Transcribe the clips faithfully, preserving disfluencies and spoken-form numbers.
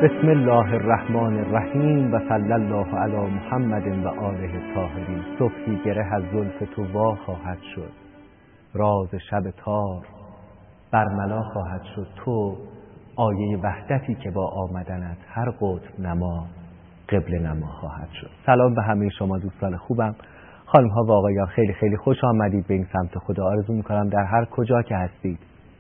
بسم الله الرحمن الرحیم و صلی الله علی محمد و آله الطاهرین. صبحی گره از زلف تو وا خواهد شد، راز شب تار برملا خواهد شد. تو آیه وحدتی که با آمدنت هر قطب نما قبل نما خواهد شد. سلام به همه شما دوستان خوبم، خانم ها و آقایان، خیلی خیلی خوش آمدید به این سمت خدا. آرزو میکنم در هر کجا که هستید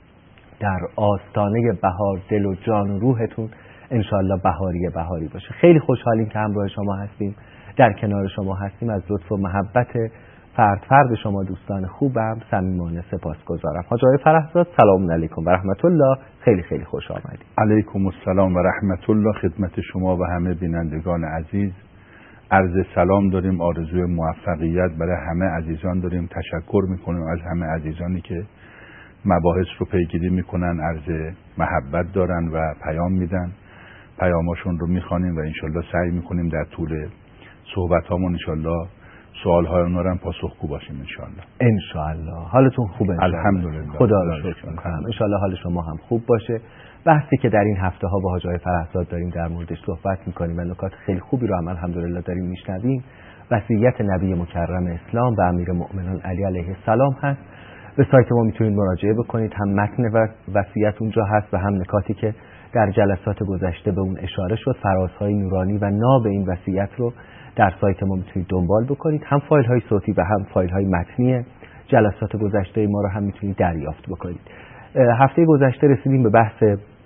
در آستانه بهار دل و جان و روحتون انشالله بهاری بهاری باشه. خیلی خوشحالیم که همراه شما هستیم، در کنار شما هستیم. از لطف و محبت فرد فرد شما دوستان خوبم صمیمانه سپاسگزارم. حاج آقای فرهزاد سلام علیکم و رحمت الله، خیلی خیلی خوش آمدید. علیکم السلام و رحمت الله خدمت شما و همه بینندگان عزیز. عرض سلام داریم، آرزوی موفقیت برای همه عزیزان داریم. تشکر میکنیم از همه عزیزانی که مباحث رو پیگیری میکنن، عرض محبت دارن و پیام میدن. پیاماشون رو میخوانیم و انشالله سعی میکنیم در طول صحبتامون انشالله سوالهای اونا رو هم پاسخگو باشیم انشالله. انشالله. حالتون خوبه؟ الحمدلله. خدا رو شکر میکنم. انشالله حال شما هم خوب باشه. بحثی که در این هفته ها با حاج آقای فرهزاد داریم در موردش صحبت میکنیم و نکات خیلی خوبی رو هم الحمدلله داریم میشنویم. وصیت نبی مکرم اسلام و امیر مؤمنان علی علیه السلام هست. به سایت ما میتونید مراجعه بکنید، هم متن وصیت اونجا هست و هم نکاتی که در جلسات گذشته به اون اشاره شد، فرازهای نورانی و ناب این وصیت رو در سایت ما میتونید دنبال بکنید. هم فایل های صوتی و هم فایل های متنی جلسات گذشته ما رو هم میتونید دریافت بکنید. هفته گذشته رسیدیم به بحث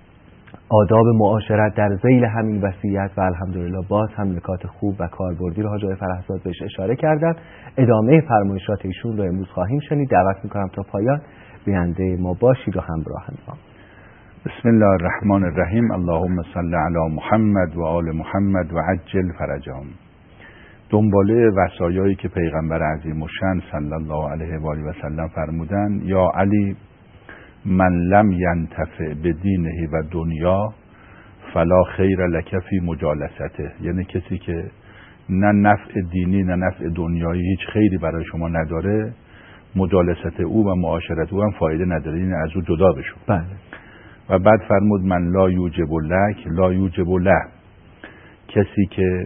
آداب معاشرت در ذیل همین وصیت و الحمدلله باز هم نکات خوب و کاربردی رو حاج آقای فرهزاد بهش اشاره کردن. ادامه فرمایشات ایشون رو امروز خواهیم شنید. دعوت میکنم تا پایان بیننده ما باشید و همراه ما. بسم الله الرحمن الرحیم. اللهم صل علی محمد و آل محمد و عجل فرجهم. دنباله وصایایی که پیغمبر عظیم الشأن صلی الله علیه و آله و سلم فرمودن: یا علی من لم ینتفع بدینه و دنیا فلا خیر لک فی مجالسته. یعنی کسی که نه نفع دینی نه نفع دنیایی هیچ خیری برای شما نداره، مجالست او و معاشرت او هم فایده نداره، یعنی از او جدا بشو. بله. و بعد فرمود من لا یوجب لک لا یوجب له. کسی که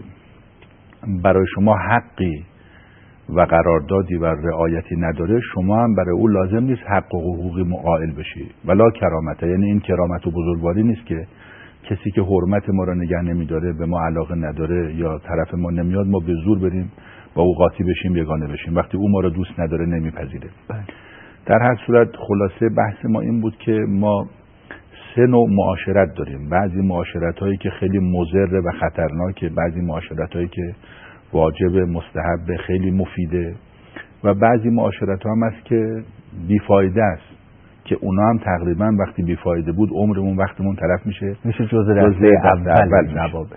برای شما حقی و قراردادی و رعایتی نداره، شما هم برای او لازم نیست حق و حقوقی مقائل بشی. ولا کرامته، یعنی این کرامت و بزرگواری نیست که کسی که حرمت ما را نگه نمیداره، به ما علاقه نداره یا طرف ما نمیاد، ما به زور بریم با او قاطی بشیم، یگانه بشیم. وقتی او ما را دوست نداره نمیپذیره. در هر صورت خلاصه بحث ما این بود که ما سه نوع معاشرت داریم. بعضی معاشرت هایی که خیلی مضر و خطرناکه، بعضی معاشرت هایی که واجب، مستحب، خیلی مفیده، و بعضی معاشرت ها هم هست که بیفایده است که اونا هم تقریبا وقتی بیفایده بود عمرمون وقتمون طرف میشه میشه جزء دسته اول نوابه.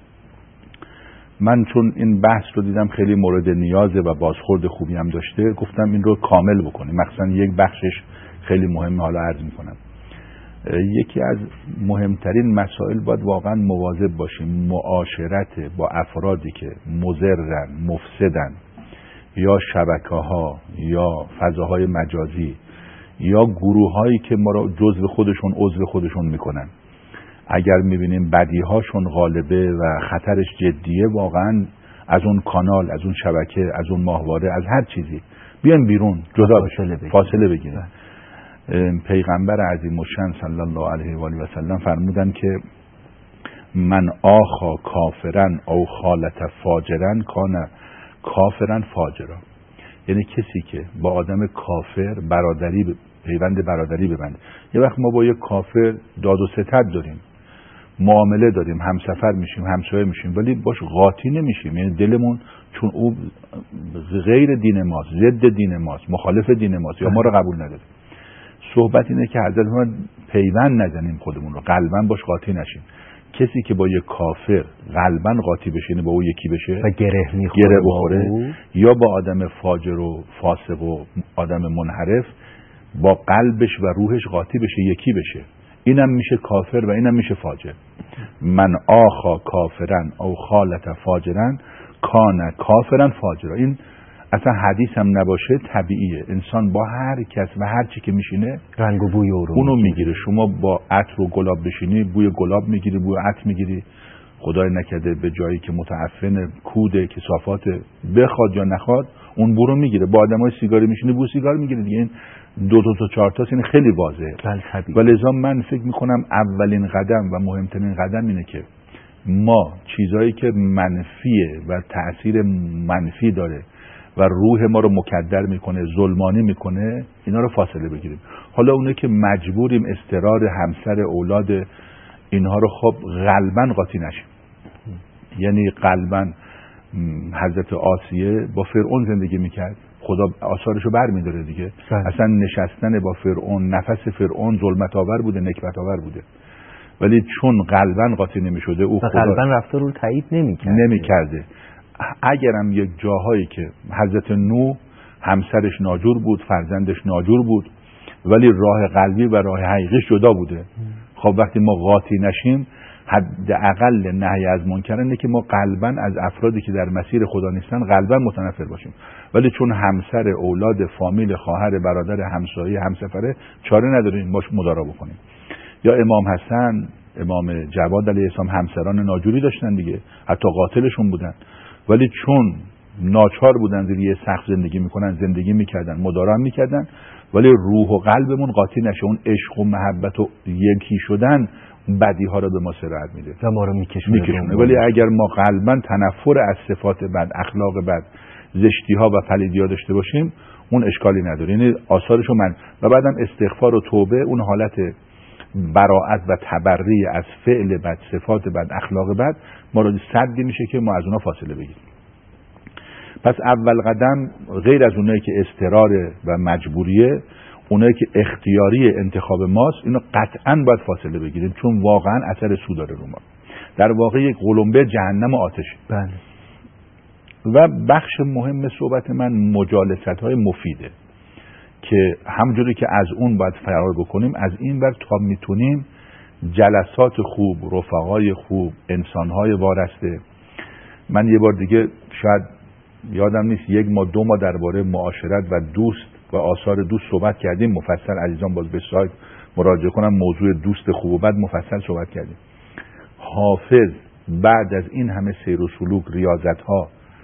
من چون این بحث رو دیدم خیلی مورد نیازه و بازخورد خوبی هم داشته، گفتم این رو کامل بکنیم. مثلا یک بخشش خیلی مهمه، حالا عرض میکنم. یکی از مهمترین مسائل باید واقعا مواظب باشیم معاشرت با افرادی که مضرن، مفسدن، یا شبکه ها یا فضاهای مجازی یا گروه هایی که ما را جزو خودشون عضو خودشون میکنن. اگر میبینیم بدی هاشون غالبه و خطرش جدیه، واقعا از اون کانال، از اون شبکه، از اون ماهواره، از هر چیزی بیان بیرون، جدا بشیم، فاصله بگیریم. پیغمبر عظیم الشأن صلی الله علیه و آله و سلم فرمودن که من آخا کافرن او خالت فاجرن کان کافرن فاجرا. یعنی کسی که با آدم کافر برادری، پیوند برادری ببنده. یه وقت ما با یک کافر داد و ستد داریم، معامله داریم، همسفر میشیم، همسایه میشیم، ولی باش قاطی نمیشیم. یعنی دلمون چون او غیر دین ماست، ضد دین ماست، مخالف دین ماست یا ما رو قبول نداره. صحبت اینه که حضرت ما پیوند نزنیم خودمون رو، قلباً باش قاطی نشیم. کسی که با یک کافر قلباً قاطی بشه، یعنی با او یکی بشه و گره میخوره، گره بخوره، یا با آدم فاجر و فاسق و آدم منحرف با قلبش و روحش قاطی بشه، یکی بشه، اینم میشه کافر و اینم میشه فاجر. من آخا کافرن او خالت فاجرن کان کافرن فاجرا. این اصلا حدیث هم نباشه طبیعیه، انسان با هر کس و هر چی که میشینه رنگ و بوی اونو میگیره. شما با عطر و گلاب بشینی بوی گلاب میگیری، بوی عطر میگیری. خدای نکرده به جایی که متعفن کوده کثافات بخواد یا نخواد اون بو رو میگیره. با آدمای سیگاری میشینی بو سیگار میگیره دیگه. این دو دو تا چهار تا این خیلی واضحه. و لذا من فکر میکنم اولین قدم و مهمترین قدم اینه که ما چیزایی که منفیه و تأثیر منفی داره و روح ما رو مکدر میکنه، ظلمانی میکنه، اینا رو فاصله بگیریم. حالا اونه که مجبوریم استقرار همسر، اولاد اینها رو خب قلباً قاطی نشیم. یعنی قلباً حضرت آسیه با فرعون زندگی میکرد، خدا آثارش رو بر میداره دیگه. بله. اصلا نشستن با فرعون، نفس فرعون ظلمت آور بوده، نکبت آور بوده، ولی چون قلباً قاطی نمیشده او خدا قلباً رفتار رو تایید نمیکرد نمیکرده. اگرم یک جاهایی که حضرت نوح همسرش ناجور بود، فرزندش ناجور بود، ولی راه قلبی و راه حقیقیش جدا بوده. خب وقتی ما قاطی نشیم، حداقل نهی از منکر اینه که ما قلباً از افرادی که در مسیر خدا نیستن قلباً متنفر باشیم، ولی چون همسر، اولاد، فامیل، خواهر، برادر، همسایه، همسفره، چاره نداریم باش مدارا بکنیم. یا امام حسن، امام جواد علیه السلام همسران ناجوری داشتن دیگه، حتی قاتلشون بودن، ولی چون ناچار بودن زیر یه سقف زندگی میکنن، زندگی میکردن، مدارا میکردن، ولی روح و قلبمون قاطی نشه. اون عشق و محبت و یکی شدن بدی ها رو به ما سرایت میده و ما رو میکشونه, میکشونه. ولی اگر ما قلباً تنفر از صفات بد، اخلاق بد، زشتی ها و پلیدی ها داشته باشیم، اون اشکالی نداره. یعنی آثارشو من و بعدم استغفار و توبه، اون حالت براءت و تبری از فعل بد، صفات بد، اخلاق بد ما رو سدی میشه که ما از اونها فاصله بگیریم. پس اول قدم غیر از اونایی که اضطرار و مجبوریه، اونایی که اختیاری انتخاب ماست، اینو قطعاً باید فاصله بگیریم، چون واقعاً اثر سو داره رو ما. در واقع یک قلمبه جهنم و آتش. بله. و بخش مهم صحبت من مجالست‌های مفیده که همونجوری که از اون باید فرار بکنیم، از این ور تا میتونیم جلسات خوب، رفقای خوب، انسان‌های وارسته. من یه بار دیگه شاید یادم نیست یک ماه دو ماه درباره معاشرت و دوست و آثار دوست صحبت کردیم مفصل. عزیزان باز به سایت مراجعه کنم، موضوع دوست خوب و بد مفصل صحبت کردیم. حافظ بعد از این همه سیر و سلوک، ریاضت ها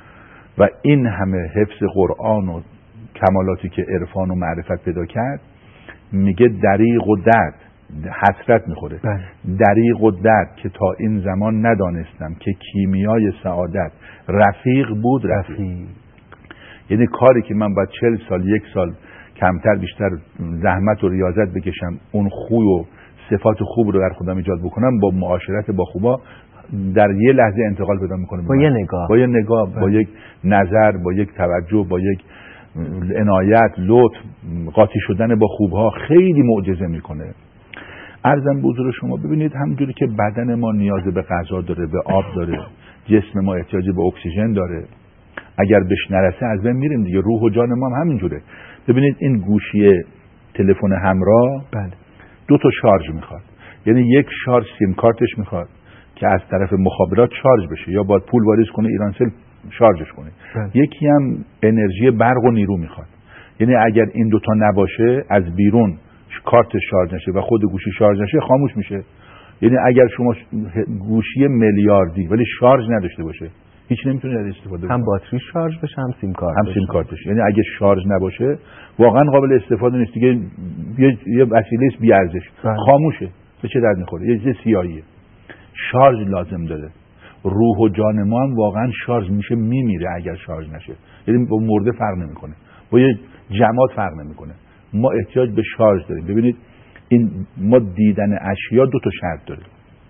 و این همه حفظ قرآن و کمالاتی که عرفان و معرفت پیدا کرد، میگه دریغ و درد، حسرت میخوره. بله. دریغ و درد که تا این زمان ندانستم که کیمیای سعادت رفیق بود. رفیق, رفیق. یعنی کاری که من باید چل سال، یک سال کمتر بیشتر زحمت و ریاضت بکشم، اون خوی و صفات خوب رو در خودم ایجاد بکنم، با معاشرت با خوبا در یه لحظه انتقال پیدا میکنه. با یه نگاه با یه نگاه با یک نظر، با یک توجه، با یک عنایت، لطف، قاطی شدن با خوبها خیلی معجزه میکنه. عرضم به حضور شما، ببینید همونجوری که بدن ما نیاز به غذا داره، به آب داره، جسم ما احتیاج به اکسیژن داره، اگر بهش نرسه از بین میریم دیگه. روح و جان ما هم همینجوره. ببینید این گوشی تلفن همراه بله. دو تا شارژ میخواد. یعنی یک شارژ سیم کارتش میخواد که از طرف مخابرات شارژ بشه، یا باید پول واریز کنه ایرانسل شارژش کنه. بله. یکی هم انرژی برق و نیرو میخواد. یعنی اگر این دوتا نباشه، از بیرون کارت شارژ نشه و خود گوشی شارژ نشه، خاموش میشه. یعنی اگر شما گوشی میلیاردی ولی شارژ نداشته باشه، هیچ نمیتونه ازش استفاده کنه. هم باتری شارژ بشه، هم سیم کارت هم سیم کارتش. یعنی اگه شارژ نباشه واقعا قابل استفاده نیست دیگه. یه یه وسیله است بی ارزش، خاموشه، به چه درد میخوره، یه چیز سیاهیه. شارژ لازم داره. روح و جان ما هم واقعا شارژ میشه، میمیره اگر شارژ نشه. یعنی با مرده فرق نمیکنه، با یه جماد فرق نمیکنه. ما احتیاج به شارژ داریم. ببینید این ما دیدن اشیا دو تا شرط داره.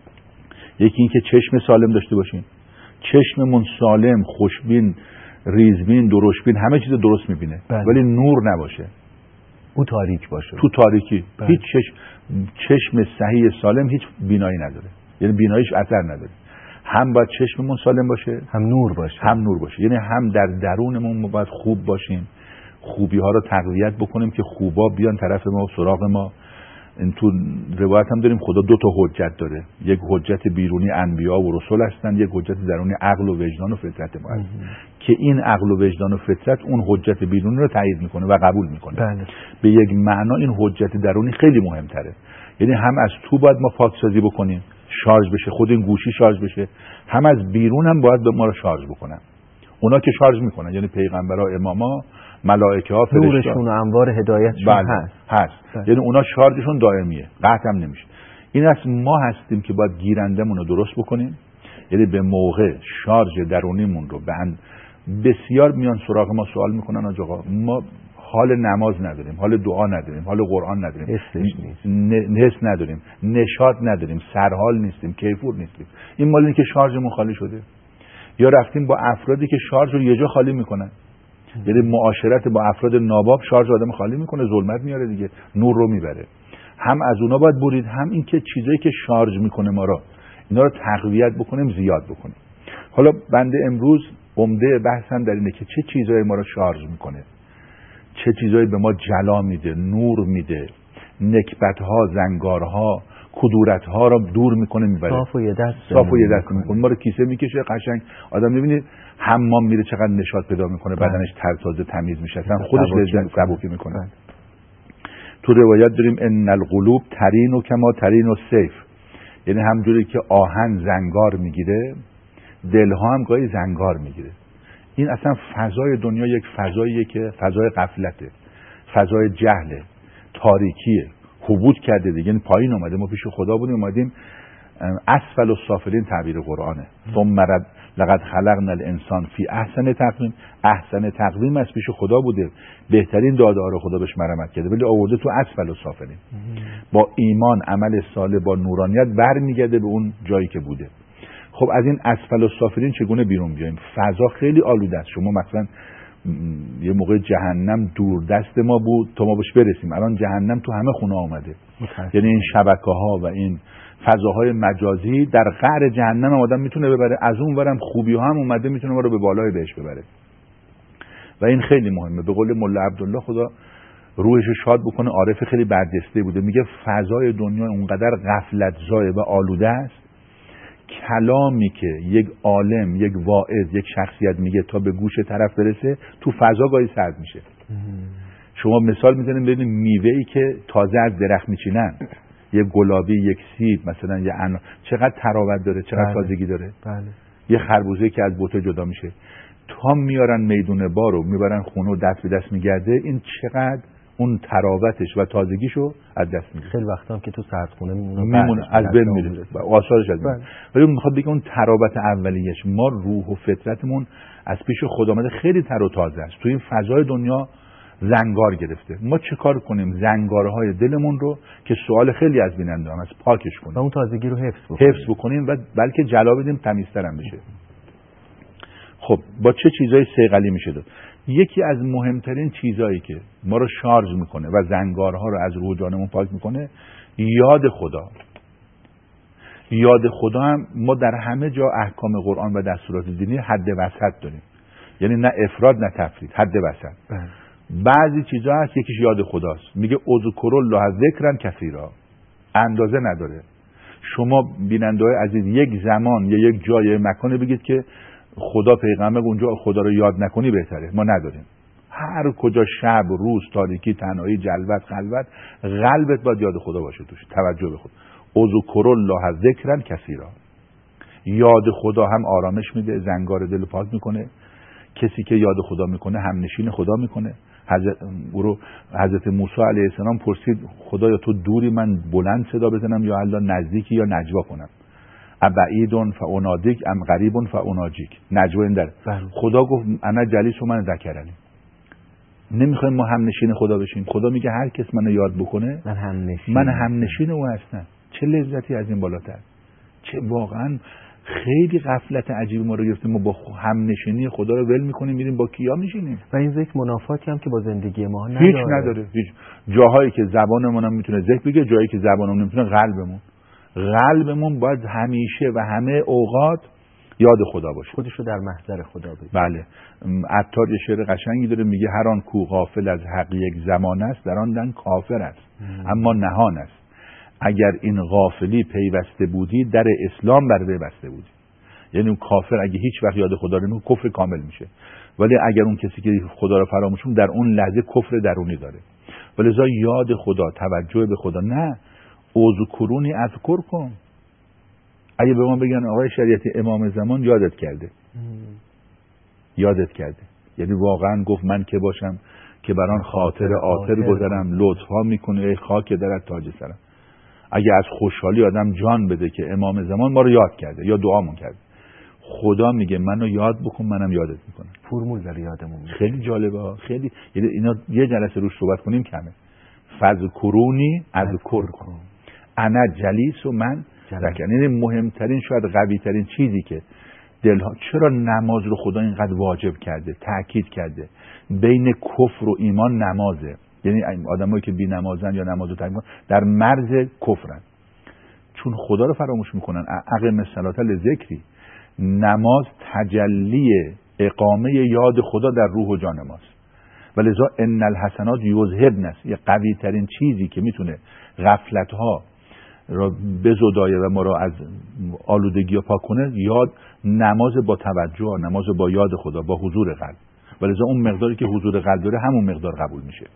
یکی این که چشم سالم داشته باشیم، چشممون سالم، خوشبین، ریزبین، درشبین، همه چیز درست میبینه. بله. ولی نور نباشه، او تاریک باشه. تو تاریکی. بله. هیچ چشم چشم صحیح سالم هیچ بینایی نداره، یعنی بیناییش اثر نداره. هم باید چشممون سالم باشه، هم نور باشه. هم نور باشه. یعنی هم در درونمون ما باید خوب باشیم، خوبی ها رو تقویت بکنیم که خوبا بیان طرف ما و سراغ ما، این تو روایت هم داریم خدا دو تا حجت داره، یک حجت بیرونی انبیا و رسول هستن، یک حجت درونی عقل و وجدان و فطرت ما هست که این عقل و وجدان و فطرت اون حجت بیرونی رو تایید میکنه و قبول میکنه. بله. به یک معنا این حجت درونی خیلی مهمتره، یعنی هم از تو باید ما پاکسازی بکنیم شارژ بشه، خود این گوشی شارژ بشه، هم از بیرون هم باید ما رو شارژ بکنن. اونا که شارژ میکنن یعنی پیغمبرها، اماما، ملائکه ها، فرشته، نورشون و انوار هدایتشون بله. هست هست بله. یعنی اونا شارژشون دائمیه، قطع هم نمیشه. این از ما هستیم که باید گیرندمون رو درست بکنیم، یعنی به موقع شارژ درونیمون رو بند. بسیار میان سراغ ما سوال میکنن آقا ما حال نماز نداریم، حال دعا نداریم، حال قرآن نداریم، حس نداریم، نشاط نداریم، سرحال نیستیم، کیفور نیستیم. این مال اینه که شارژمون خالی شده. یا رفتیم با افرادی که شارژ رو یه جا خالی میکنن، یعنی معاشرت با افراد ناباب شارژ آدم خالی میکنه، ظلمت میاره دیگه، نور رو میبره. هم از اونا باید برید، هم این که چیزایی که شارژ میکنه ما رو اینا رو تقویت بکنیم، زیاد بکنیم. حالا بنده امروز عمده بحثم در اینه که چه چیزایی ما رو شارژ میکنه، چه چیزایی به ما جلا میده، نور میده، نکبت‌ها، زنگارها، کدورت‌ها رو دور میکنه میبره، صاف و یه دست صاف و یه دست میکنه، ما رو کیسه میکشه قشنگ. آدم میبینید حمام میره چقدر نشاط پیدا میکنه، بدنش ترتازه تمیز میشه، اصلا خودش لذت سبوکی میکنه. تو روایت داریم ان القلوب ترین و کما ترین و سیف، یعنی همجوری که آهن زنگار میگیره دلها هم گاهی زنگار میگیره. این اصلا فضای دنیا یک فضاییه که فضای غفلته، فضای جهله، تاریکیه، حبوط کرده دیگه، یعنی پایین اومده. ما پیش خدا بودیم، اومدیم اسفل السافلین تعبیر قرآنه. ثم رد لقد خلقنا الانسان فی احسن تقویم، احسن تقویم از پیش خدا بوده، بهترین داده ها رو خدا بهش مرحمت کرده، ولی آورده تو اسفل السافلین. با ایمان، عمل صالح، با نورانیت برمیگرده به اون جایی که بوده. خب از این اسفل السافلین چگونه بیرون بیایم؟ فضا خیلی آلوده است. شما مثلا یه موقع جهنم دور دست ما بود تا ما بهش برسیم، الان جهنم تو همه خونه آمده. یعنی این شبکه ها و این فضاهای مجازی در قعر جهنم هم آدم میتونه ببره، از اون ورم خوبی ها هم اومده میتونه ما رو به بالای بهش ببره و این خیلی مهمه. به قول ملا عبدالله خدا روحش شاد بکنه، عارف خیلی برجسته بوده، میگه فضای دنیا اونقدر غفلت زای و آلوده است، کلامی که یک عالم، یک واعظ، یک شخصیت میگه تا به گوش طرف برسه تو فضا گاهی سرد میشه. شما مثال میزنید ببینید میوه‌ای که تازه از درخت میچینن، یک گلابی، یک سیب، مثلا یه انار، چقدر تراوت داره، چقدر تازگی داره. بله. یه خربوزه که از بوته جدا میشه تا میارن میدون بارو میبرن خونه و دست به دست میگرده، این چقدر اون تراوتش و تازگیشو از دست میده. خیلی وقتا هم که تو سردخونه میمونه، از بین میره و آثارش از بین. ولی میخواد بگه اون تراوت اولیه‌اش، ما روح و فطرتمون از پیش خدا آمده خیلی تر و تازه است. تو این فضای دنیا زنگار گرفته. ما چه کار کنیم زنگارهای دلمون رو که سوال خیلی از بیننده هم از پاکش کنیم و اون تازگی رو حفظ بکنیم حفظ بکنیم و بلکه جلا بدیم، تمیزتر هم بشه. خب با چه چیزای صیقلی میشه داد؟ یکی از مهمترین چیزایی که ما رو شارژ میکنه و زنگارها رو از روح جانمون پاک میکنه یاد خدا. یاد خدا هم ما در همه جا احکام قرآن و دستورات دینی حد وسط داریم، یعنی نه افراد نه تفرید، حد وسط. بعضی چیزا هست یکیش یاد خداست، میگه اذکروا الله ذکرا کثیرا، اندازه نداره. شما بیننده‌های عزیز یک زمان یا یک جای مکانی بگید که خدا پیغمبر اونجا خدا رو یاد نکنی بهتره، ما نداریم. هر کجا شب، روز، تاریکی، تنهایی، جلوت، خلوت، قلبت باید یاد خدا باشه توش، توجه به خدا. اذکروا الله ذکرا کثیرا. یاد خدا هم آرامش میده، زنگار دل پاک میکنه. کسی که یاد خدا میکنه همنشین خدا میکنه. حضرت او حضرت موسی علیه السلام پرسید خدایا تو دوری من بلند صدا بزنم یا الله نزدیکی یا نجوا کنم؟ ابعیدون فاونادیک ام قریبون فاوناجیک. نجوا این در خدا گفت انا جلیس و من ذکرنی. نمیخوایم ما همنشین خدا بشیم. خدا میگه هر کس منو یاد بکنه من همنشین من همنشین او هستم. چه لذتی از این بالاتر. چه واقعا خیلی غفلت عجیبی ما رو گرفته، ما با همنشینی خدا رو ول میکنیم میریم با کیا میشینیم و این ذکر منافاتی هم که با زندگی ما نداره. هیچ نداره. هیچ جاهایی که زبانمون هم میتونه ذکر بگه، جایی که زبانمون نمیتونه قلبمون قلبمون باید همیشه و همه اوقات یاد خدا باشه، خودش رو در محضر خدا بگه. بله. عطار یه شعر قشنگی داره میگه هر آن کو غافل از حق یک زمان است در آن دن کافر است. ام. اما نهان است اگر این غافلی پیوسته بودی در اسلام بر وی بسته بودی. یعنی اون کافر اگه هیچ وقت یاد خدا رو نمیکنه کفر کامل میشه، ولی اگر اون کسی که خدا رو فراموش کنه در اون لحظه کفر درونی داره. ولذا یاد خدا، توجه به خدا، نه اذکرونی اذکر کن. اگه به ما بگن آقای شریعتی امام زمان یادت کرده یادت کرده یعنی واقعا گفت من که باشم که بران خاطر آخر گذرم، لطفا میکنه ای خاک درت تاج سرم. اگه از خوشحالی آدم جان بده که امام زمان ما رو یاد کرده یا دعامون کرده، خدا میگه منو یاد بکن منم یادت میکنم. فرمول داره یادمون میکنه. خیلی جالبه ها. خیلی یعنی اینا یه جلسه روش صحبت کنیم کمه. فذکرونی اذکرکم، انا جلیس و من ذکر. یعنی مهمترین شاید قوی ترین چیزی که دلها، چرا نماز رو خدا اینقدر واجب کرده، تاکید کرده بین کفر و ایمان نمازه. یعنی آدمایی که بی نمازن یا نمازو ترک میکنن در مرز کفرن، چون خدا رو فراموش میکنن. اقم الصلاة لذکری، نماز تجلی اقامه یاد خدا در روح و جان ماست. ولذا ان الحسنات یذهبن، یه قوی ترین چیزی که میتونه غفلت ها را بزدایه و ما را از آلودگی ها پاک کنه، یاد نماز با توجه، نماز با یاد خدا، با حضور قلب. ولذا اون مقداری که حضور قلب داره همون مقدار قبول میشه.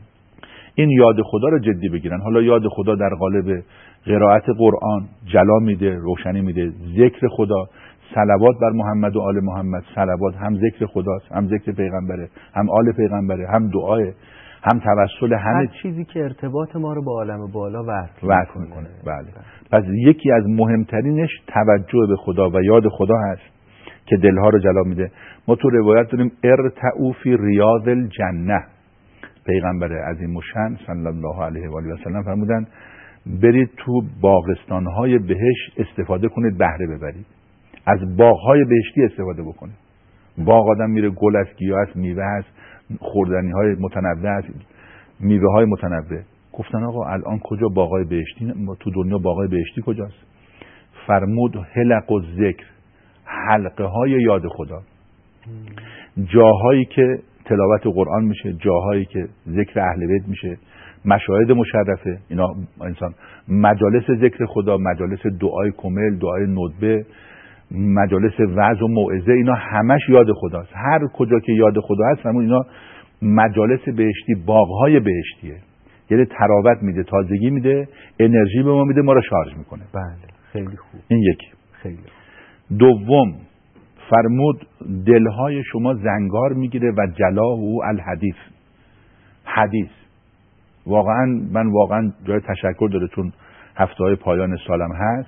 این یاد خدا رو جدی بگیرن. حالا یاد خدا در قالب قرائت قرآن جلا میده، روشنی میده، ذکر خدا، صلوات بر محمد و آل محمد. صلوات هم ذکر خداست، هم ذکر پیغمبره، هم آل پیغمبره، هم دعای، هم توسل، همه چیزی که ارتباط ما رو با عالم بالا وصل وصل میکنه. بله. پس یکی از مهمترینش توجه به خدا و یاد خدا هست که دلها رو جلا میده. ما تو روایت داریم ارتعوا فی ریاض الجنه. پیغمبر عظیم الشأن صلی الله علیه و آله و سلم فرمودن برید تو باغستان‌های بهشت استفاده کنید، بهره ببرید. از باغ‌های بهشتی استفاده بکنید. باغ آدم میره، گل است، گیاه است، میوه است، خوردنی‌های متنوع است، میوه‌های متنوع. گفتن آقا الان کجا باغ‌های بهشتی؟ تو دنیا باغ‌های بهشتی کجاست؟ فرمود حلق و ذکر، حلقه های یاد خدا، جاهایی که تلاوت قرآن میشه، جاهایی که ذکر اهل بیت میشه، مشاهد مشرفه، اینا انسان مجالس ذکر خدا، مجالس دعای کمل، دعای ندبه، مجالس وعظ و موعظه، اینا همش یاد خداست. هر کجا که یاد خدا هست همون اینا مجالس بهشتی، باغهای بهشتیه. یعنی تراوت میده، تازگی میده، انرژی به ما میده، ما رو شارژ میکنه. بله خیلی خوب. این یکی. خیلی خوب. دوم فرمود دلهای شما زنگار میگیره و جلاه او الحدیث. حدیث واقعا من واقعا جای تشکر داره، چون هفته های پایان سالم هست.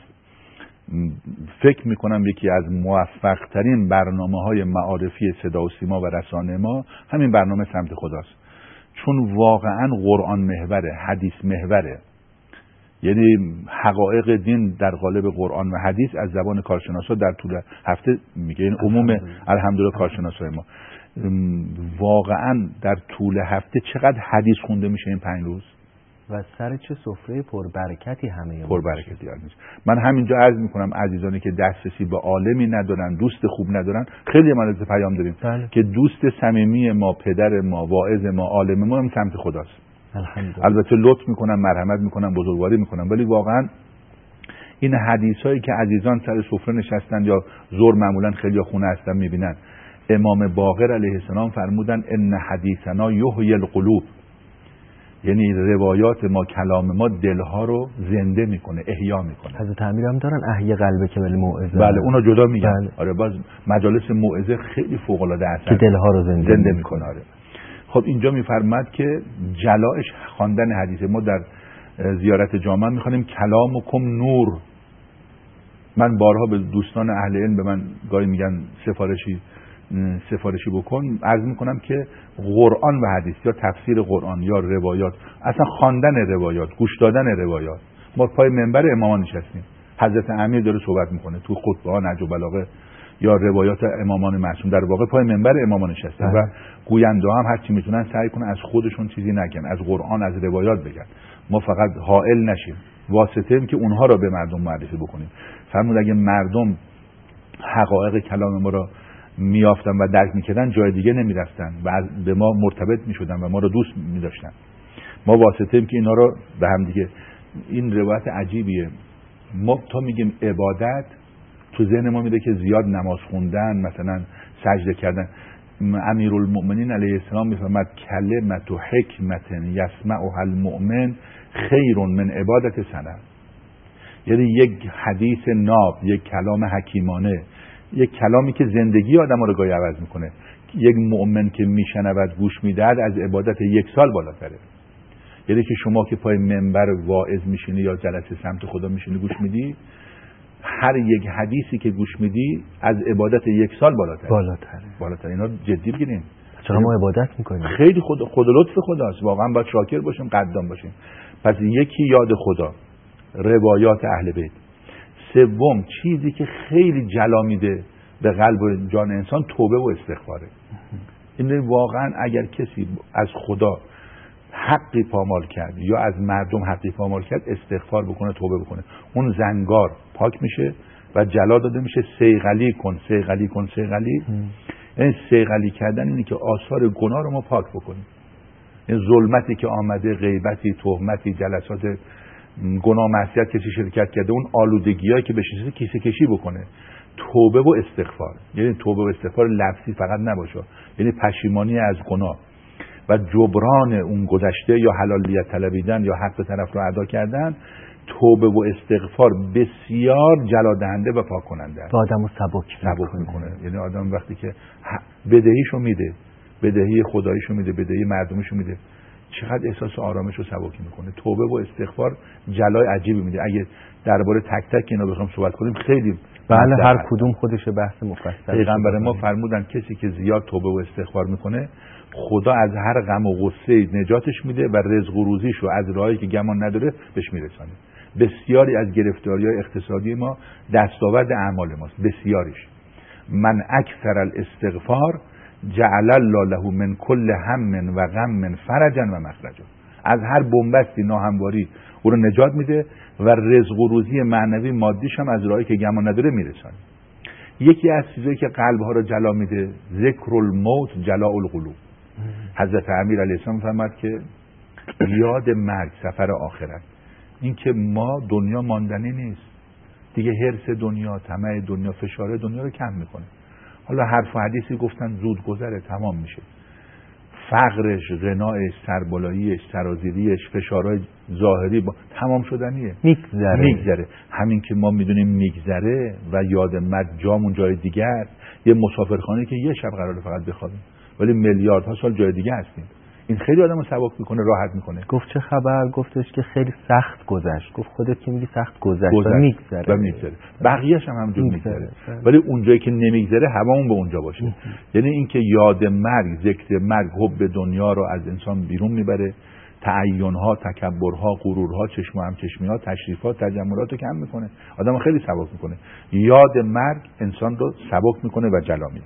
فکر میکنم یکی از موفق ترین برنامه های معارفی صدا و سیما و رسانه ما همین برنامه سمت خداست، چون واقعا قرآن محوره، حدیث محوره. یعنی حقایق دین در قالب قرآن و حدیث از زبان کارشناسا در طول هفته میگه، این عموم الحمدلله کارشناسای ما. واقعا در طول هفته چقدر حدیث خونده میشه این پنج روز و سر چه سفره پربرکتی همه پربرکتی هست. من همینجا عرض میکنم عزیزانی که دسترسی به عالمی ندارن، دوست خوب ندارن، خیلی ما از پیام داریم بله. که دوست صمیمی ما، پدر ما، واعظ ما، عالم ما هم سمت خداست. البته لطف میکنم، مرحمت میکنم، بزرگواری میکنم، ولی واقعا این حدیثایی که عزیزان سر سفره نشستن یا زور معمولا خیلی خونه هستن میبینن. امام باقر علیه السلام فرمودن ان حدیثنا یحیی القلوب، یعنی روایات ما، کلام ما دلها رو زنده میکنه، احیا میکنه. حضرت امیر هم دارن احیا قلبه که ولی موعظه. بله اونا جدا میگن. بله. آره باز مجالس موعظه خیلی فوق العاده اثر که دلها رو زنده, زنده میکنه. آره. خب اینجا میفرماد که جلایش خواندن حدیث. ما در زیارت جامعه میخوانیم کلامکم نور. من بارها به دوستان اهل علم به من گاهی میگن سفارشی سفارشی بکن، عرض میکنم که قرآن و حدیث یا تفسیر قرآن یا روایات، اصلا خواندن روایات، گوش دادن روایات. ما پای منبر امامان نشستیم، حضرت امیر داره صحبت میکنه تو خطبه ها، نهج البلاغه یا روایات امامان معصوم، در واقع پای منبر امامان نشستن و گوینده هم هر چی میتونن سعی کنن از خودشون چیزی نگن، از قرآن، از روایات بگن. ما فقط حائل نشیم، واسطه ایم که اونها را به مردم معرفی بکنیم. فرمود اگه مردم حقایق کلام ما را میافتن و درک میکردن جای دیگه نمیرفتن و به ما مرتبط میشدن و ما رو دوست میداشتن. ما واسطه ایم که اینا رو به هم دیگه این روایت عجیبیه. ما تا میگیم عبادت تو ذهن ما میده که زیاد نماز خوندن، مثلا سجده کردن. امیرالمؤمنین علیه السلام میفرماد کلمت و حکمت یسمعها المؤمن خیر من عبادت سنه. یعنی یک حدیث ناب، یک کلام حکیمانه، یک کلامی که زندگی آدم رو گاهی عوض میکنه، یک مؤمن که میشنود گوش میدهد از عبادت یک سال بالاتره. یعنی که شما که پای منبر واعظ میشینی یا جلسه سمت خدا میشینی گوش میدی، هر یک حدیثی که گوش میدی از عبادت یک سال بالاتره. بالاتره. بالاتره. اینا جدی بگیریم. چرا ما عبادت میکنیم؟ خیلی خود خود لطف خداست. واقعا باید شاکر باشیم، قدردان باشیم. پس یکی یاد خدا، روایات اهل بیت. سوم چیزی که خیلی جلا میده به قلب و جان انسان توبه و استغفاره. این واقعا اگر کسی از خدا حقی پامال کرد یا از مردم حقی پامال کرد، استغفار بکنه، توبه بکنه، اون زنگار پاک میشه و جلا داده میشه. صیقلی کن صیقلی کن صیقلی. یعنی صیقلی کردن اینه که آثار گناه رو ما پاک بکنیم. این ظلمتی که آمده، غیبتی، تهمتی، جلسات گناه، معصیت کسی شرکت کرده، اون آلودگیایی که بشه کیسه کشی بکنه. توبه و استغفار، یعنی توبه و استغفار لفظی فقط نباشه، یعنی پشیمانی از گناه و جبران اون گذشته یا حلالیت طلبیدن یا حق طرف رو ادا کردن. توبه و استغفار بسیار جلا دهنده و پاک کننده است. آدمو سبک سبک میکنه. یعنی آدم وقتی که بدهیشو میده، بدهی خداییشو میده، بدهی مردمشو میده، چقدر احساس آرامش رو سبکی میکنه. توبه و استغفار جلای عجیبی میده. اگه درباره تک تک اینا بخوام صحبت کنیم خیلی بله، هر کدوم خودش بحث مفصل. پیغمبر ما فرمودن کسی که زیاد توبه و استغفار میکنه، خدا از هر غم و غصه نجاتش میده و رزق و روزیش رو از راهی که گمان نداره بهش میرسونه. بسیاری از گرفتاری‌های اقتصادی ما دستاورد اعمال ماست، بسیاریش. من اکثر الاستغفار جعل الله له من کل هم و غم فرجا و مخرجا. از هر بنبستی، ناهمواری او رو نجات میده و رزق و روزی معنوی مادیش هم از راهی که گمان نداره میرسونه. یکی از چیزایی که قلب‌ها رو جلا میده، ذکر الموت جلاء القلوب. حضرت امیر علیه السلام فرمود که یاد مرگ، سفر آخرت، این که ما دنیا ماندنی نیست دیگه. حرص دنیا، طمع دنیا، فشار دنیا رو کم میکنه. حالا حرف و حدیثی گفتن زود گذره، تمام میشه. فقرش، غنایش، سربالاییش، سرازیریش، فشارهای ظاهری با تمام شدنیه، میگذره میگذره. همین که ما میدونیم میگذره و یاد مرگ جامون جای دیگه است. یه مسافرخانه که یه شب قراره فقط بخوابیم ولی میلیاردها سال جای دیگه هستیم. این خیلی آدمو سبک میکنه، راحت میکنه. گفت چه خبر؟ گفتش که خیلی سخت گذشت. گفت خودت که میگی سخت گذشت و میگذره و میگذره، بقیه‌اش هم همونجور میگذره. ولی اونجایی که نمیگذره هممون به اونجا باشه. یعنی اینکه یاد مرگ، ذکر مرگ حب دنیا رو از انسان بیرون میبره، تعین‌ها، تکبرها، غرورها، چشم و همچشمی‌ها، تشریفات، تجملات رو کم میکنه، آدمو خیلی سبک میکنه. یاد مرگ انسان رو سبک میکنه و جلا میده.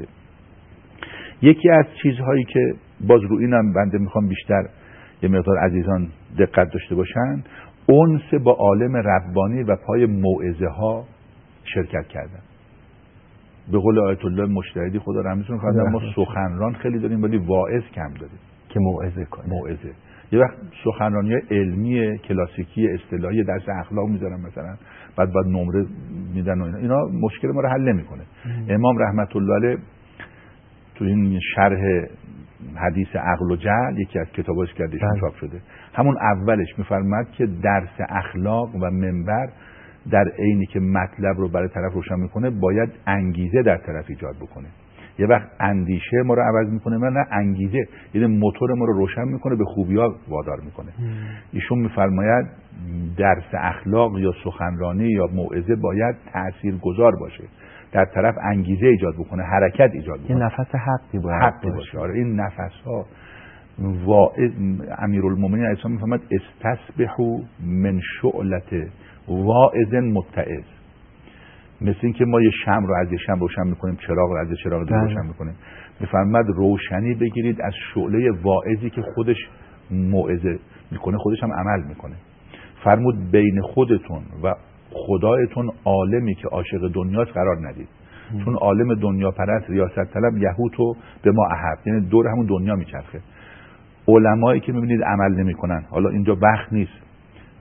یکی از چیزهایی که باز رو اینم بنده میخوام بیشتر یه مقدار عزیزان دقت داشته باشن، انس با عالم ربانی و پای موعظه ها شرکت کردن. به قول آیت الله مجتهدی خدا رحمتشون فرمودن ما سخنران خیلی داریم ولی واعظ کم داریم که موعظه کنه. موعظه یه وقت سخنرانی علمی کلاسیکی اصطلاحی درس اخلاق میذارن مثلا، بعد بعد نمره میدن و اینا اینا مشکل ما رو حل نمیکنه. امام رحمت الله علیه تو این شرح حدیث عقل و جهل یکی از کتاباش که ازشون چاپ شده، همون اولش میفرماد که درس اخلاق و منبر در عینی که مطلب رو برای طرف روشن میکنه باید انگیزه در طرف ایجاد بکنه. یه وقت اندیشه ما رو عوض میکنه و نه انگیزه، یعنی موتور ما رو روشن میکنه، به خوبی‌ها وادار میکنه. ایشون میفرماید درس اخلاق یا سخنرانی یا موعظه باید تاثیرگذار باشه، در طرف انگیزه ایجاد بکنه، حرکت ایجاد بکنه، یه نفس حقی باید حقی باشه. آره این نفس‌ها واعظ امیرالمومنین علیه السلام میفرماید استسبحوا من شعلة واعظ متعظ. مثل این که ما یه شمع رو از یه شمع روشن میکنیم، چراغ رو از یه چراغ دیگه روشن میکنیم. میفرماید روشنی بگیرید از شعله واعظی که خودش موعظه میکنه، خودش هم عمل میکنه. فرمود بین خودتون و خدایتون عالمی که عاشق دنیاست قرار ندید، چون عالم دنیا پرست، ریاست طلب، یهوتو به ما احب، یعنی دور همون دنیا میچرخه. علمایی که میبینید عمل نمیکنن، حالا اینجا بخت نیست،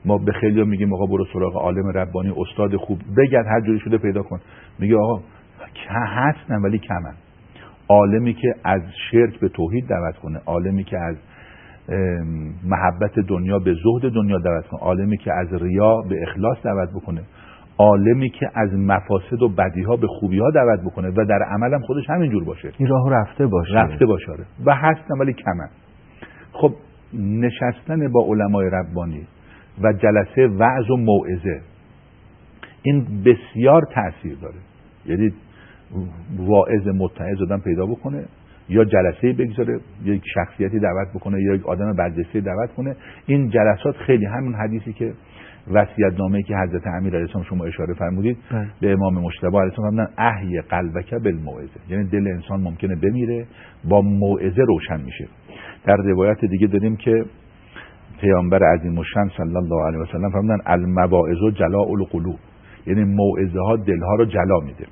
ما به خیلی میگیم آقا برو سراغ عالم ربانی، استاد خوب، بگرد هر جوری شده پیدا کن. میگه آقا هستن ولی کمن. عالمی که از شرک به توحید دعوت کنه، عالمی که از محبت دنیا به زهد دنیا دعوت کنه، عالمی که از ریا به اخلاص دعوت بکنه، عالمی که از مفاسد و بدیها به خوبیها دعوت بکنه و در عملم خودش همینجور باشه، این راهو رفته باشه رفته باشه و هستن ولی کمن. خب نشستن با علمای ربانی و جلسه وعظ و موعظه این بسیار تأثیر داره. یعنی واعظ متعظ آدم پیدا بکنه یا جلسه بگذاره، یک شخصیتی دعوت بکنه یا یک آدم برجسته دعوت کنه. این جلسات خیلی همون حدیثی که وصیت‌نامه‌ای که حضرت امیر علیه السلام شما اشاره فرمودید بله. به امام مجتبی علیه السلام فرمودن احی قلبک بالموعظه، یعنی دل انسان ممکنه بمیره، با موعظه روشن میشه. در روایت دیگه داریم که پیامبر عظیم الشان صلی الله علیه و سلم فرمودن المواعظ جلاء القلوب، یعنی موعظه ها دلها رو جلا میده.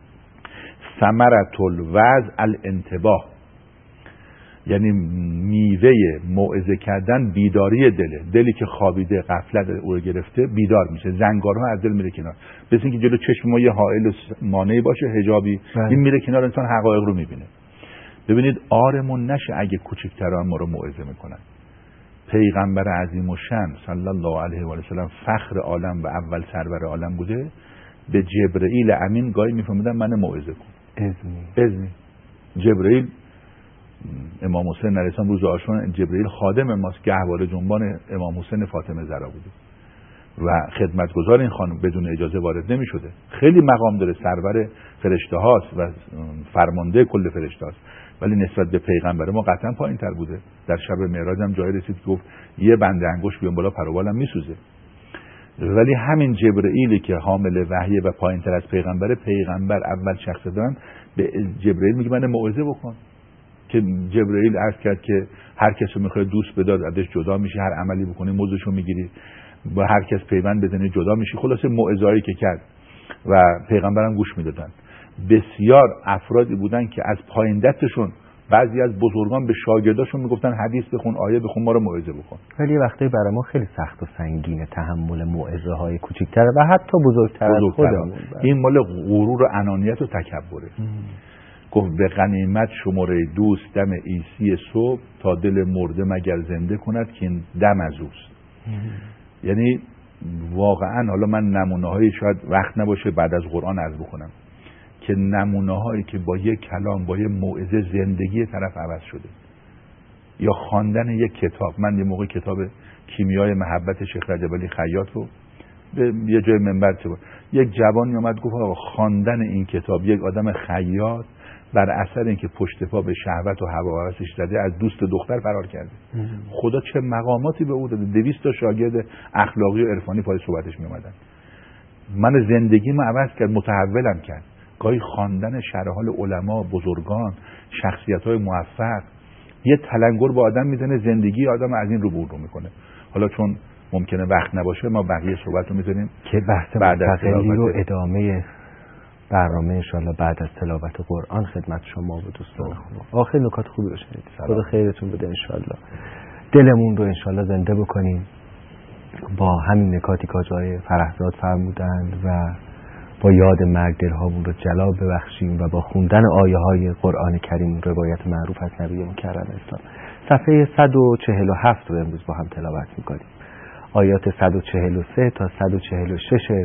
ثمرة الوعظ الانتباه، یعنی میوه موعظه کردن بیداری دله. دلی که خوابیده غفلت او رو گرفته بیدار میشه، زنگارها از دل میره کنار. مثل اینکه جلو چشم ما یه حائل مانعی باشه، حجابی، این میره کنار، انسان حقایق رو میبینه. ببینید آرمون نشه اگه کوچکتران ما رو موعظه میکنن. پیغمبر عظیم الشان صلی الله علیه و سلم فخر عالم و اول سرور عالم بوده، به جبرئیل امین گاهی میفهمیدن من موعظه کن. اذنی اذنی جبرئیل، امام حسین علیه السلام روز عاشورا جبرئیل خادم ماست، گهواره جنبان امام حسین فاطمه زهرا بوده و خدمتگزار این خانم بدون اجازه وارد نمیشده. خیلی مقام داره، سرور فرشته هاست و فرمانده کل فرشته هاست، ولی نسبت به پیغمبر ما قطعا پایین تر بوده. در شب معراج هم جایی رسید که گفت یه بند انگشت بیام بالا پروبالم میسوزه. ولی همین جبرئیلی که حامل وحی و پایین تر از پیغمبر، پیغمبر اول شخص دارن به جبرئیل میگه من موعظه بکن، که جبرئیل عرض کرد که هر کس رو میخواد دوست بداد ازش جدا میشی، هر عملی بکنی موضوعشو میگیری، با هر کس پیوند بزنی جدا میشی. خلاصه موعظه‌ای که کرد و پیغمبرم گوش میدادن. بسیار افرادی بودن که از پایین دستشون بعضی از بزرگان به شاگرداشون میگفتن حدیث بخون، آیه بخون، ما رو موعظه بکن. ولی وقتی برای ما خیلی سخت و سنگینه تحمل موعظه های کوچیک‌تر و حتی بزرگتر از خودمون. این مال غرور و انانیت و تکبره. گفت به غنیمت شماره دوست دم عیسی صبح، تا دل مرده مگر زنده کند که این دم از اوست. یعنی واقعا حالا من نمونه هایی شاید وقت نباشه بعد از قرآن عرض بکنم که نمونه هایی که با یک کلام، با یک موعظه زندگی طرف عوض شده، یا خواندن یک کتاب. من یه موقع کتاب کیمیای محبت شیخ رجب علی خیاط رو به یه جای منبر چه بود، یک جوانی اومد گفت آقا خواندن این کتاب، یک آدم خیاط بر اثر اینکه پشت پا به شهوت و هواهوسش زده از دوست دختر فرار کرده. خدا چه مقاماتی به او داده. دویست تا شاگرد اخلاقی و عرفانی پای صحبتش می اومدن. من زندگیمو عوض کرد، متحولم کرد. گاهی خواندن شرح حال علما، بزرگان، شخصیت‌های موفق یه تلنگر با آدم میزنه، زندگی آدم از این رو بور رو میکنه. حالا چون ممکنه وقت نباشه ما بقیه صحبت رو می‌ذاریم که بحث مستقلی رو ادامه برنامه انشالله بعد از تلاوت قرآن خدمت شما و دوستان خوب. آخر نکات خوبی رو شنیدید. خدا خیرتون بده انشالله. دلمون رو انشالله زنده بکنیم با همین نکاتی که آقای فرهزاد فرمودند و با یاد مرگ دلهامون رو جلا ببخشیم و با خوندن آیه های قرآن کریم، روایت معروف از نبی مکرم اسلام. صفحه صد و چهل و هفت رو امروز با هم تلاوت میکنیم. آیات صد و چهل و سه تا صد و چهل و شش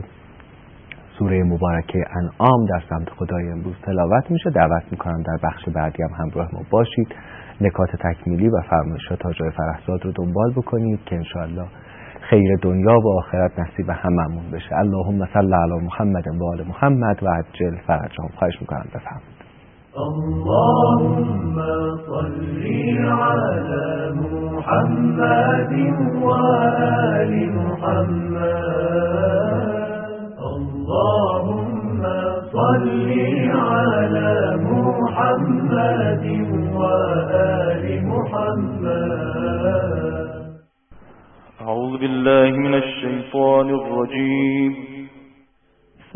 سوره مبارکه انعام در سمت خدای امروز تلاوت میشه. دعوت میکنم در بخش بعدی هم همراه ما باشید، نکات تکمیلی و فرمایشات حاج فرهزاد رو دنبال بکنید که انشاءالله خیر دنیا و آخرت نصیب هممون بشه. اللهم صل علی محمد و آل محمد و عجل فرجهم. خواهش میکنم بفرمایید. اللهم صل على محمد و آل محمد. اللهم صل على محمد وآل محمد. أعوذ بالله من الشيطان الرجيم.